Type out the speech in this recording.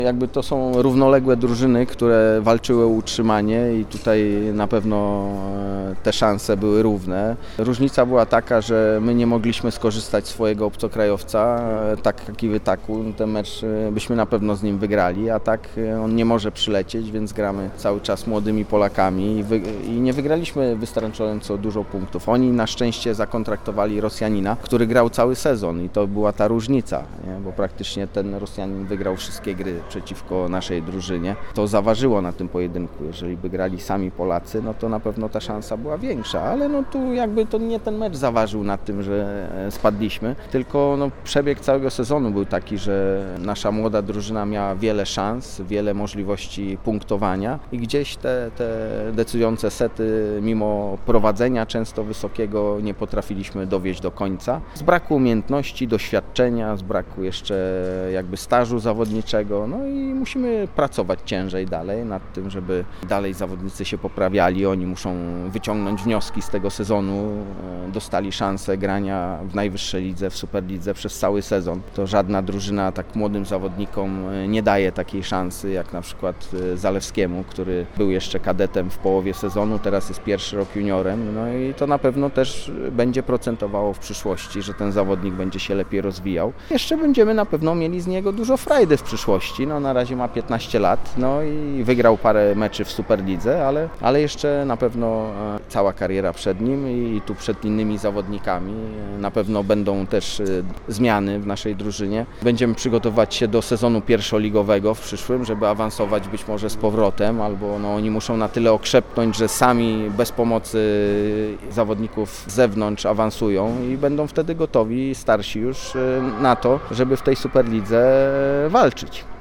Jakby to są równoległe drużyny, które walczyły o utrzymanie i tutaj na pewno te szanse były równe. Różnica była taka, że my nie mogliśmy skorzystać z swojego obcokrajowca, tak jak i Taku. Ten mecz byśmy na pewno z nim wygrali, a tak on nie może przylecieć, więc gramy cały czas młodymi Polakami i nie wygraliśmy wystarczająco dużo punktów. Oni na szczęście zakontraktowali Rosjanina, który grał cały sezon i to była ta różnica, nie? Bo praktycznie ten Rosjanin wygrał wszystkie gry przeciwko naszej drużynie. To zaważyło na tym pojedynku. Jeżeli by grali sami Polacy, no to na pewno ta szansa była większa, ale no tu jakby to nie ten mecz zaważył na tym, że spadliśmy, tylko no przebieg całego sezonu był taki, że nasza młoda drużyna miała wiele szans, wiele możliwości punktowania i gdzieś te decydujące sety, mimo prowadzenia często wysokiego, nie potrafiliśmy dowieźć do końca. Z braku umiejętności, doświadczenia, z braku jeszcze jakby stażu zawodniczego, no i musimy pracować ciężej dalej nad tym, żeby dalej zawodnicy się poprawiali. Oni muszą wyciągnąć wnioski z tego sezonu, dostali szansę grania w najwyższej lidze, w Superlidze przez cały sezon. To żadna drużyna tak młodym zawodnikom nie daje takiej szansy, jak na przykład Zalewskiemu, który był jeszcze kadetem w połowie sezonu, teraz jest pierwszy rok juniorem, no i to na pewno też będzie procentowało w przyszłości, że ten zawodnik będzie się lepiej rozwijał. Jeszcze będziemy na pewno mieli z niego dużo frajdy w przyszłości. No, na razie ma 15 lat, no i wygrał parę meczy w Superlidze, ale jeszcze na pewno cała kariera przed nim i tu przed innymi zawodnikami. Na pewno będą też zmiany w naszej drużynie. Będziemy przygotować się do sezonu pierwszoligowego w przyszłym, żeby awansować być może z powrotem, albo no, oni muszą na tyle okrzepnąć, że sami bez pomocy zawodników z zewnątrz awansują i będą wtedy gotowi, starsi już na to, żeby w tej Superlidze walczyć.